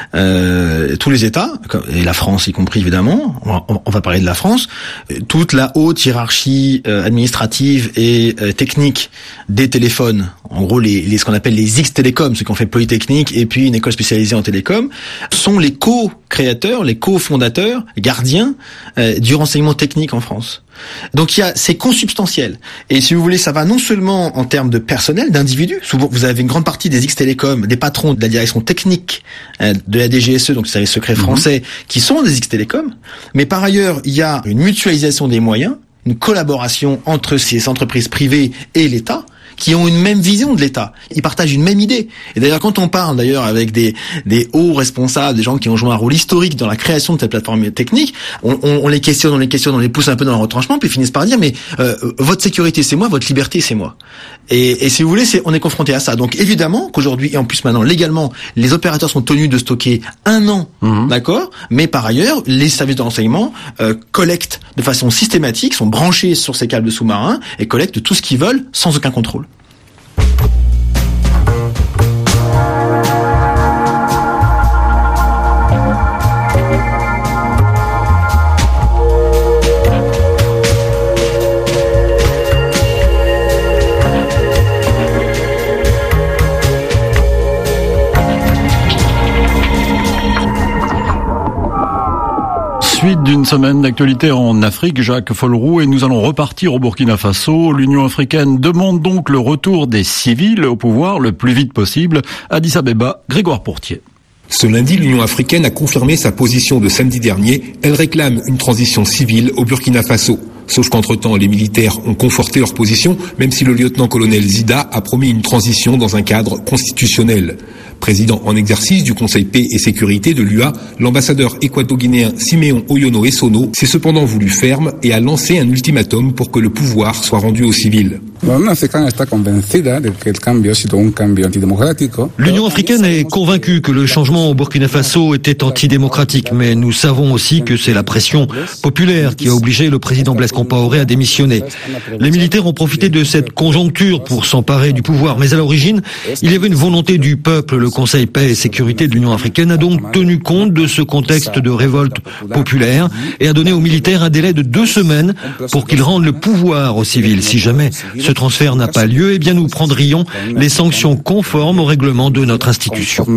euh, tous les États, et la France y compris évidemment, on va, on va parler de la France, toute la haute hiérarchie euh, administrative et euh, technique des téléphones, en gros les, les ce qu'on appelle les X-Télécoms, ceux qui ont fait Polytechnique et puis une école spécialisée en télécom, sont les co-créateurs, les co-fondateurs, gardiens euh, du renseignement technique en France. Donc il y a, c'est consubstantiel. Et si vous voulez, ça va non seulement en termes de personnel, d'individus. Souvent, vous avez une grande partie des X-Télécoms, des patrons de la direction technique euh, de la D G S E, donc le service secret français, mmh. qui sont des X-Télécoms. Mais par ailleurs, il y a une mutualisation des moyens, une collaboration entre ces entreprises privées et l'État, qui ont une même vision de l'État. Ils partagent une même idée. Et d'ailleurs, quand on parle d'ailleurs avec des, des hauts responsables, des gens qui ont joué un rôle historique dans la création de cette plateforme technique, on, on, on les questionne, on les questionne, on les pousse un peu dans le retranchement, puis ils finissent par dire, mais euh, votre sécurité c'est moi, votre liberté c'est moi. Et, et si vous voulez, c'est, on est confronté à ça. Donc évidemment qu'aujourd'hui, et en plus maintenant légalement, les opérateurs sont tenus de stocker un an, mmh. d'accord. Mais par ailleurs, les services de renseignement euh, collectent de façon systématique, sont branchés sur ces câbles sous-marins et collectent tout ce qu'ils veulent sans aucun contrôle. Suite d'une semaine d'actualité en Afrique, Jacques Folleroux, et nous allons repartir au Burkina Faso. L'Union africaine demande donc le retour des civils au pouvoir le plus vite possible. Addis Abeba, Grégoire Pourtier. Ce lundi, l'Union africaine a confirmé sa position de samedi dernier. Elle réclame une transition civile au Burkina Faso. Sauf qu'entre-temps, les militaires ont conforté leur position, même si le lieutenant-colonel Zida a promis une transition dans un cadre constitutionnel. Président en exercice du Conseil paix et sécurité de l'U A, l'ambassadeur équato-guinéen Siméon Oyono Essono s'est cependant voulu ferme et a lancé un ultimatum pour que le pouvoir soit rendu aux civils. L'Union africaine est convaincue que le changement au Burkina Faso était antidémocratique, mais nous savons aussi que c'est la pression populaire qui a obligé le président Blaise Compaoré à démissionner. Les militaires ont profité de cette conjoncture pour s'emparer du pouvoir, mais à l'origine, il y avait une volonté du peuple. Le Conseil paix et sécurité de l'Union africaine a donc tenu compte de ce contexte de révolte populaire et a donné aux militaires un délai de deux semaines pour qu'ils rendent le pouvoir aux civils. Si jamais ce transfert n'a pas lieu, eh bien nous prendrions les sanctions conformes au règlement de notre institution.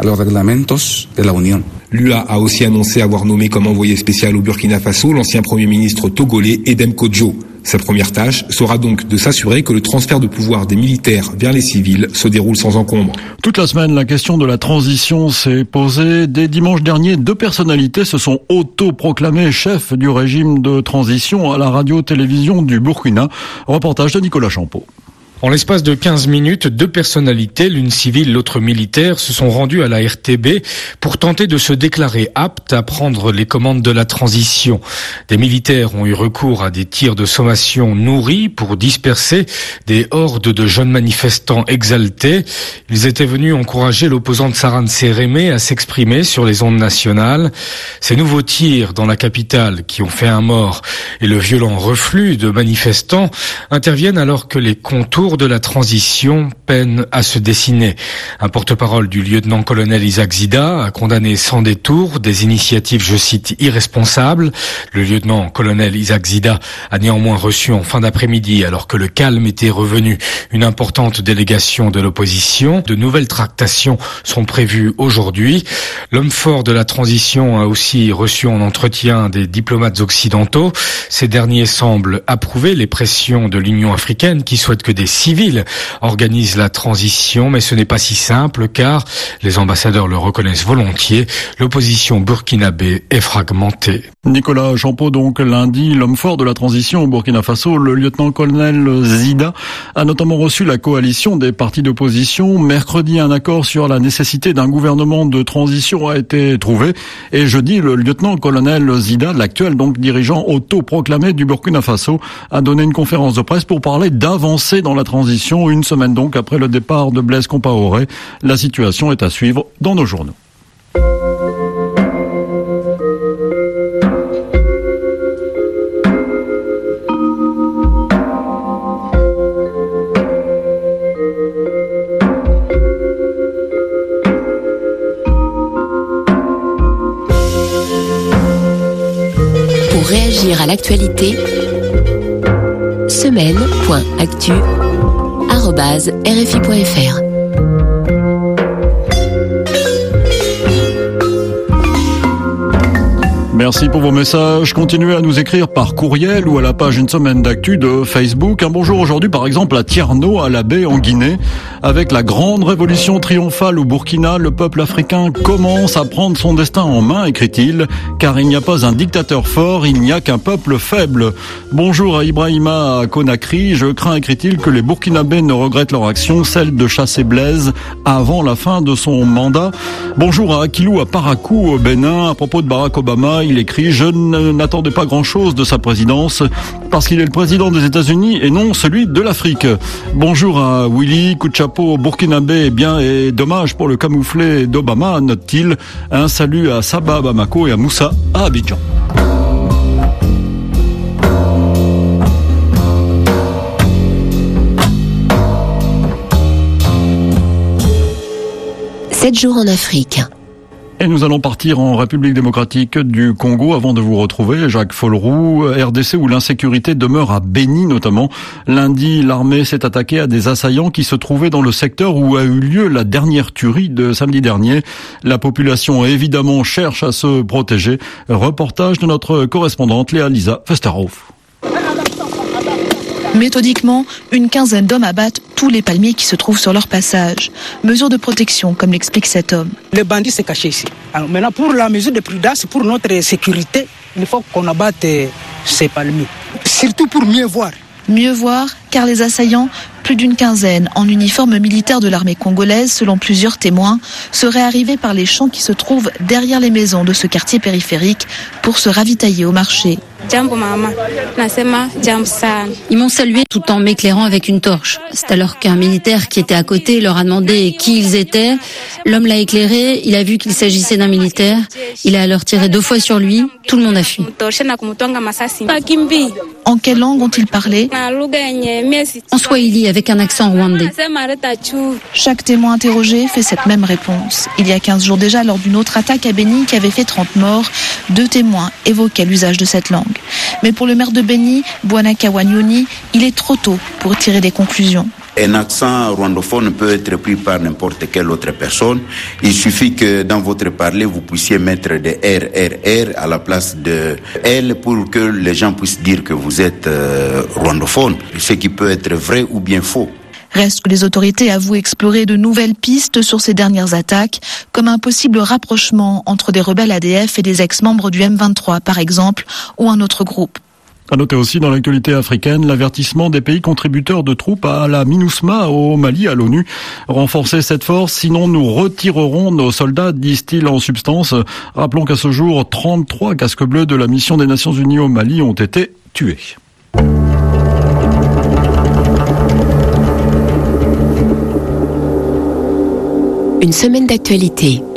L'U A a aussi annoncé avoir nommé comme envoyé spécial au Burkina Faso l'ancien Premier ministre togolais Edem Kodjo. Sa première tâche sera donc de s'assurer que le transfert de pouvoir des militaires vers les civils se déroule sans encombre. Toute la semaine, la question de la transition s'est posée. Dès dimanche dernier, deux personnalités se sont auto-proclamées chefs du régime de transition à la radio-télévision du Burkina. Reportage de Nicolas Champeau. En l'espace de quinze minutes, deux personnalités, l'une civile, l'autre militaire, se sont rendues à la R T B pour tenter de se déclarer aptes à prendre les commandes de la transition. Des militaires ont eu recours à des tirs de sommation nourris pour disperser des hordes de jeunes manifestants exaltés. Ils étaient venus encourager l'opposante Sarane Sérémé à s'exprimer sur les ondes nationales. Ces nouveaux tirs dans la capitale, qui ont fait un mort, et le violent reflux de manifestants interviennent alors que les contours contours de la transition peinent à se dessiner. Un porte-parole du lieutenant-colonel Isaac Zida a condamné sans détour des initiatives, je cite, irresponsables. Le lieutenant-colonel Isaac Zida a néanmoins reçu en fin d'après-midi, alors que le calme était revenu, une importante délégation de l'opposition. De nouvelles tractations sont prévues aujourd'hui. L'homme fort de la transition a aussi reçu en entretien des diplomates occidentaux. Ces derniers semblent approuver les pressions de l'Union africaine qui souhaite que des civils organisent la transition, mais ce n'est pas si simple car, les ambassadeurs le reconnaissent volontiers, l'opposition burkinabé est fragmentée. Nicolas Champeau, donc lundi, l'homme fort de la transition au Burkina Faso, le lieutenant-colonel Zida, a notamment reçu la coalition des partis d'opposition. Mercredi, un accord sur la nécessité d'un gouvernement de transition a été trouvé. Et jeudi, le lieutenant-colonel Zida, l'actuel donc dirigeant autoproclamé du Burkina Faso, a donné une conférence de presse pour parler d'avancée dans la transition, une semaine donc après le départ de Blaise Compaoré. La situation est à suivre dans nos journaux. Pour réagir à l'actualité, semaine point actu arobase r f i point f r. Merci pour vos messages. Continuez à nous écrire par courriel ou à la page Une Semaine d'Actu de Facebook. Un bonjour aujourd'hui par exemple à Tierno, à la baie en Guinée. Avec la grande révolution triomphale au Burkina, le peuple africain commence à prendre son destin en main, écrit-il, car il n'y a pas un dictateur fort, il n'y a qu'un peuple faible. Bonjour à Ibrahima à Conakry. Je crains, écrit-il, que les Burkinabés ne regrettent leur action, celle de chasser Blaise avant la fin de son mandat. Bonjour à Akilou à Parakou au Bénin. À propos de Barack Obama, il écrit « Je n'attendais pas grand-chose de sa présidence parce qu'il est le président des États-Unis et non celui de l'Afrique. » Bonjour à Willy, coup de chapeau burkinabé, eh bien, et dommage pour le camouflé d'Obama, note-t-il. Un salut à Saba à Bamako et à Moussa à Abidjan. Sept jours en Afrique. Et nous allons partir en République démocratique du Congo avant de vous retrouver, Jacques Folleroux, R D C où l'insécurité demeure à Béni notamment. Lundi, l'armée s'est attaquée à des assaillants qui se trouvaient dans le secteur où a eu lieu la dernière tuerie de samedi dernier. La population évidemment cherche à se protéger. Reportage de notre correspondante Léa-Lisa Festerhoff. Méthodiquement, une quinzaine d'hommes abattent tous les palmiers qui se trouvent sur leur passage. Mesure de protection, comme l'explique cet homme. Les bandits se cachent ici. Alors maintenant, pour la mesure de prudence, pour notre sécurité, il faut qu'on abatte ces palmiers. Surtout pour mieux voir. Mieux voir, car les assaillants, plus d'une quinzaine en uniforme militaire de l'armée congolaise, selon plusieurs témoins, seraient arrivés par les champs qui se trouvent derrière les maisons de ce quartier périphérique pour se ravitailler au marché. Ils m'ont salué tout en m'éclairant avec une torche. C'est alors qu'un militaire qui était à côté leur a demandé qui ils étaient. L'homme l'a éclairé, il a vu qu'il s'agissait d'un militaire. Il a alors tiré deux fois sur lui. Tout le monde a fui. En quelle langue ont-ils parlé? En swahili, avec un accent rwandais. Chaque témoin interrogé fait cette même réponse. Il y a quinze jours déjà, lors d'une autre attaque à Béni qui avait fait trente morts, deux témoins évoquaient l'usage de cette langue. Mais pour le maire de Béni, Bouanaka Wanyoni, il est trop tôt pour tirer des conclusions. Un accent rwandophone peut être pris par n'importe quelle autre personne. Il suffit que dans votre parler, vous puissiez mettre des R, R, R à la place de L pour que les gens puissent dire que vous êtes euh, rwandophone, ce qui peut être vrai ou bien faux. Reste que les autorités avouent explorer de nouvelles pistes sur ces dernières attaques, comme un possible rapprochement entre des rebelles A D F et des ex-membres du M vingt-trois, par exemple, ou un autre groupe. À noter aussi dans l'actualité africaine, l'avertissement des pays contributeurs de troupes à la MINUSMA au Mali, à l'ONU. Renforcer cette force, sinon nous retirerons nos soldats, disent-ils en substance. Rappelons qu'à ce jour, trente-trois casques bleus de la mission des Nations Unies au Mali ont été tués. Une semaine d'actualité.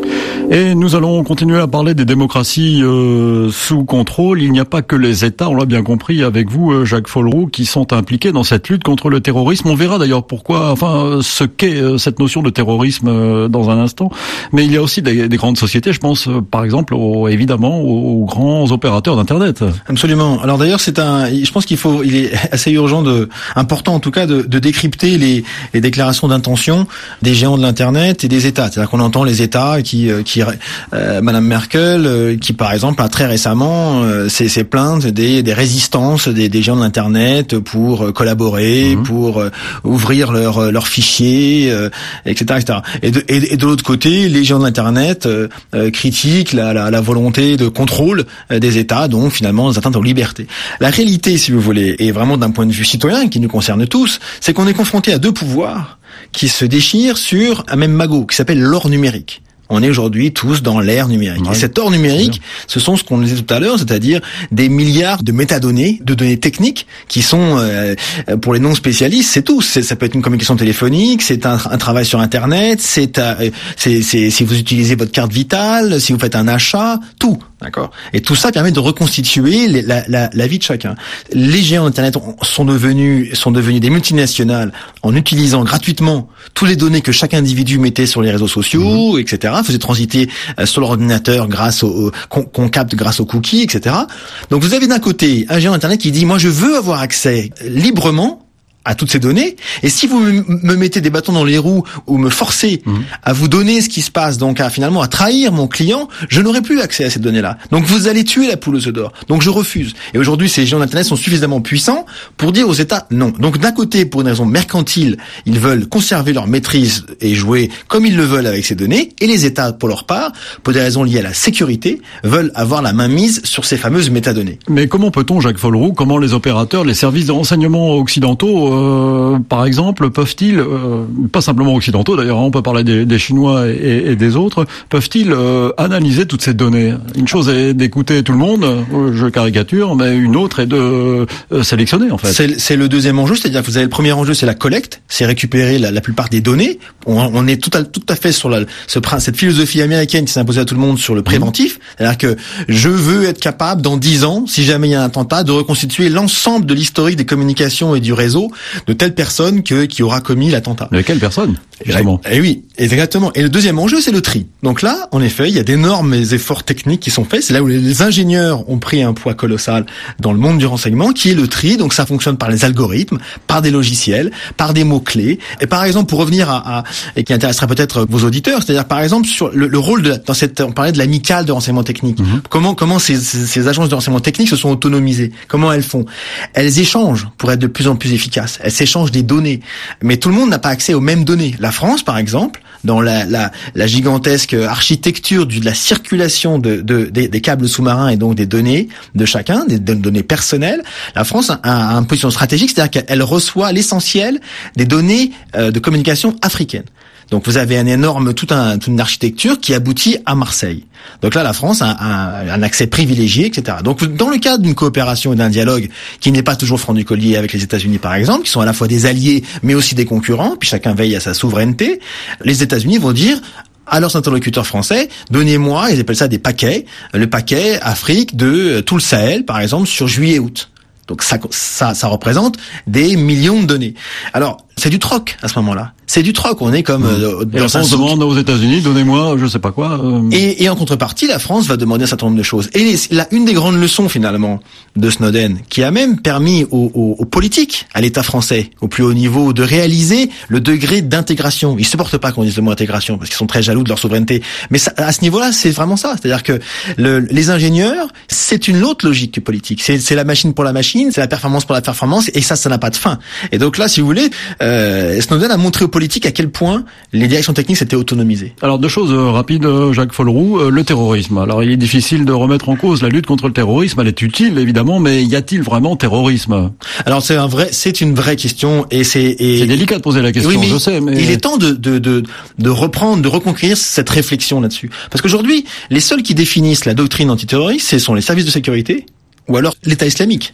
Et nous allons continuer à parler des démocraties euh, sous contrôle. Il n'y a pas que les États, on l'a bien compris avec vous, Jacques Folleroux, qui sont impliqués dans cette lutte contre le terrorisme. On verra d'ailleurs pourquoi, enfin, ce qu'est euh, cette notion de terrorisme euh, dans un instant. Mais il y a aussi des, des grandes sociétés, je pense euh, par exemple, aux, évidemment, aux, aux grands opérateurs d'Internet. Absolument. Alors d'ailleurs, c'est un, je pense qu'il faut, il est assez urgent de, important en tout cas, de, de décrypter les, les déclarations d'intention des géants de l'Internet et des États. C'est-à-dire qu'on entend les États qui, qui euh, Madame Merkel, euh, qui par exemple a très récemment euh, s'est, s'est plainte des, des résistances des, des géants de l'Internet pour euh, collaborer, mmh. pour euh, ouvrir leurs leurs fichiers, euh, et cetera, et cetera. Et de, et, et de l'autre côté, les géants de l'Internet euh, euh, critiquent la, la, la volonté de contrôle euh, des États, donc finalement des atteintes aux libertés. La réalité, si vous voulez, et vraiment d'un point de vue citoyen qui nous concerne tous, c'est qu'on est confronté à deux pouvoirs qui se déchirent sur un même magot qui s'appelle l'or numérique. On est aujourd'hui tous dans l'ère numérique. Ouais. Et cet or numérique, ce sont ce qu'on disait tout à l'heure, c'est-à-dire des milliards de métadonnées, de données techniques qui sont, euh, pour les non-spécialistes, c'est tout. C'est, ça peut être une communication téléphonique, c'est un, un travail sur Internet, c'est, euh, c'est, c'est si vous utilisez votre carte vitale, si vous faites un achat, tout. D'accord. Et tout ça permet de reconstituer les, la, la, la vie de chacun. Les géants d'Internet sont devenus sont devenus des multinationales en utilisant gratuitement toutes les données que chaque individu mettait sur les réseaux sociaux, mmh. et cetera. Faisait transiter euh, sur l'ordinateur grâce au, au qu'on, qu'on capte grâce aux cookies, et cetera. Donc vous avez d'un côté un géant d'Internet qui dit moi je veux avoir accès librement à toutes ces données, et si vous me mettez des bâtons dans les roues ou me forcez mmh. à vous donner ce qui se passe, donc à finalement à trahir mon client, je n'aurai plus accès à ces données-là. Donc vous allez tuer la poule aux œufs d'or. Donc je refuse. Et aujourd'hui, ces géants d'Internet sont suffisamment puissants pour dire aux États non. Donc d'un côté, pour une raison mercantile, ils veulent conserver leur maîtrise et jouer comme ils le veulent avec ces données, et les États, pour leur part, pour des raisons liées à la sécurité, veulent avoir la main mise sur ces fameuses métadonnées. Mais comment peut-on, Jacques Folleroux, comment les opérateurs, les services de renseignement occidentaux Euh, par exemple, peuvent-ils, euh, pas simplement occidentaux d'ailleurs, on peut parler des, des Chinois et, et des autres, peuvent-ils euh, analyser toutes ces données? Une chose est d'écouter tout le monde, euh, je caricature, mais une autre est de euh, sélectionner en fait. C'est, c'est le deuxième enjeu, c'est-à-dire que vous avez le premier enjeu, c'est la collecte, c'est récupérer la, la plupart des données. On, on est tout à, tout à fait sur la, ce, cette philosophie américaine qui s'est imposée à tout le monde sur le préventif, c'est-à-dire que je veux être capable dans dix ans, si jamais il y a un attentat, de reconstituer l'ensemble de l'historique des communications et du réseau de telle personne que, qui aura commis l'attentat. Mais quelle personne, justement? Eh oui, exactement. Et le deuxième enjeu, c'est le tri. Donc là, en effet, il y a d'énormes efforts techniques qui sont faits. C'est là où les ingénieurs ont pris un poids colossal dans le monde du renseignement, qui est le tri. Donc ça fonctionne par les algorithmes, par des logiciels, par des mots-clés. Et par exemple, pour revenir à, à et qui intéressera peut-être vos auditeurs, c'est-à-dire par exemple sur le, le rôle de, dans cette, on parlait de l'amicale de renseignement technique. Mm-hmm. Comment, comment ces, ces, ces agences de renseignement technique se sont autonomisées? Comment elles font? Elles échangent pour être de plus en plus efficaces. Elles s'échangent des données. Mais tout le monde n'a pas accès aux mêmes données. La France, par exemple, dans la, la, la gigantesque architecture de la circulation de, de, des, des câbles sous-marins et donc des données de chacun, des données personnelles, la France a, a une position stratégique, c'est-à-dire qu'elle reçoit l'essentiel des données euh, de communication africaines. Donc vous avez un énorme, toute, un, toute une architecture qui aboutit à Marseille. Donc là, la France a un, un accès privilégié, et cetera. Donc dans le cadre d'une coopération et d'un dialogue qui n'est pas toujours franc du collier avec les États-Unis, par exemple, qui sont à la fois des alliés mais aussi des concurrents, puis chacun veille à sa souveraineté, les États-Unis vont dire à leurs interlocuteurs français, donnez-moi, ils appellent ça des paquets, le paquet Afrique de tout le Sahel, par exemple, sur juillet-août. Donc ça, ça, ça représente des millions de données. Alors, c'est du troc à ce moment-là. C'est du troc. On est comme euh, dans et la France demande aux États-Unis, donnez-moi, je sais pas quoi. Euh... Et, et en contrepartie, la France va demander un certain nombre de choses. Et les, la, une des grandes leçons finalement de Snowden, qui a même permis aux, aux, aux politiques, à l'État français, au plus haut niveau, de réaliser le degré d'intégration. Ils supportent pas qu'on dise le mot intégration parce qu'ils sont très jaloux de leur souveraineté. Mais ça, à ce niveau-là, c'est vraiment ça. C'est-à-dire que le, les ingénieurs, c'est une autre logique que politique. C'est, c'est la machine pour la machine, c'est la performance pour la performance, et ça, ça n'a pas de fin. Et donc là, si vous voulez, euh, Snowden a montré aux politiques à quel point les directions techniques s'étaient autonomisées. Alors deux choses euh, rapides, Jacques Folleroux. Euh, le terrorisme. Alors il est difficile de remettre en cause la lutte contre le terrorisme. Elle est utile évidemment, mais y a-t-il vraiment terrorisme? Alors c'est un vrai, c'est une vraie question et c'est. Et, c'est délicat de poser la question. Oui, mais je sais, mais il est temps de de de de reprendre, de reconquérir cette réflexion là-dessus. Parce qu'aujourd'hui, les seuls qui définissent la doctrine antiterroriste, ce sont les services de sécurité ou alors l'État islamique,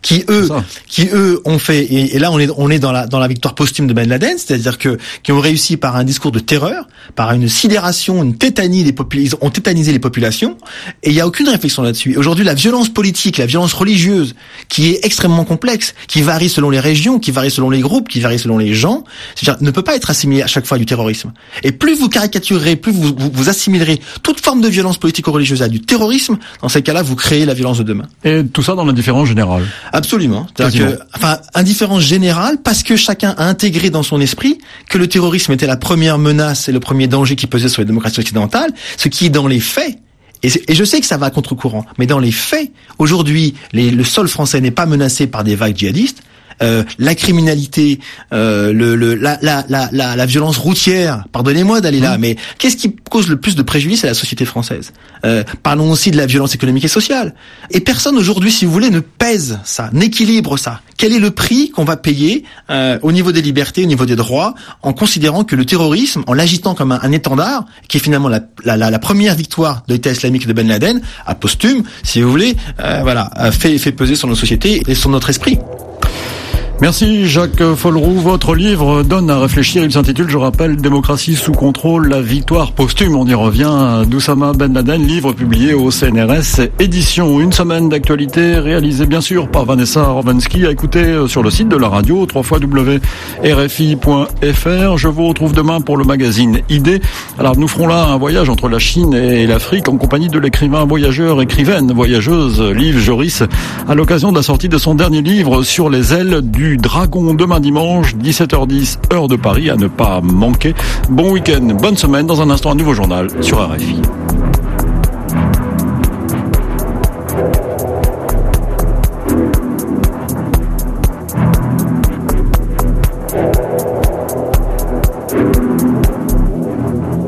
qui eux, qui eux ont fait, et, et là on est on est dans la dans la victoire posthume de Ben Laden, c'est-à-dire que qui ont réussi par un discours de terreur, par une sidération, une tétanie des populations, ont tétanisé les populations, et il y a aucune réflexion là-dessus. Et aujourd'hui, la violence politique, la violence religieuse, qui est extrêmement complexe, qui varie selon les régions, qui varie selon les groupes, qui varie selon les gens, c'est-à-dire ne peut pas être assimilée à chaque fois du terrorisme. Et plus vous caricaturerez, plus vous vous, vous assimilerez toute forme de violence politique ou religieuse à du terrorisme, dans ces cas-là, vous créez la violence de demain. Et tout ça dans l'indifférence générale. Absolument. C'est-à-dire que, enfin, indifférence générale parce que chacun a intégré dans son esprit que le terrorisme était la première menace et le premier danger qui pesait sur les démocraties occidentales, ce qui, dans les faits, et, et je sais que ça va à contre-courant, mais dans les faits, aujourd'hui, les, le sol français n'est pas menacé par des vagues djihadistes. Euh, la criminalité, euh, le, le, la, la, la, la, la violence routière, pardonnez-moi d'aller là, mmh. mais qu'est-ce qui cause le plus de préjudice à la société française? euh, Parlons aussi de la violence économique et sociale. Et personne aujourd'hui, si vous voulez, ne pèse ça, n'équilibre ça. Quel est le prix qu'on va payer euh, au niveau des libertés, au niveau des droits, en considérant que le terrorisme, en l'agitant comme un, un étendard, qui est finalement la, la, la, la première victoire de l'État islamique de Ben Laden, à posthume, si vous voulez, euh, voilà, fait, fait peser sur nos sociétés et sur notre esprit. Merci Jacques Folleroux. Votre livre donne à réfléchir. Il s'intitule, je rappelle, Démocratie sous contrôle, la victoire posthume. On y revient d'Oussama Ben Laden, livre publié au C N R S Édition. Une semaine d'actualité réalisée bien sûr par Vanessa Rovansky, à écouter sur le site de la radio, w w w point r f i point f r. Je vous retrouve demain pour le magazine Idées. Alors nous ferons là un voyage entre la Chine et l'Afrique en compagnie de l'écrivain voyageur, écrivaine voyageuse Liv Joris, à l'occasion de la sortie de son dernier livre Sur les ailes du Du Dragon, demain dimanche, dix-sept heures dix, heure de Paris, à ne pas manquer. Bon week-end, bonne semaine. Dans un instant, un nouveau journal sur R F I.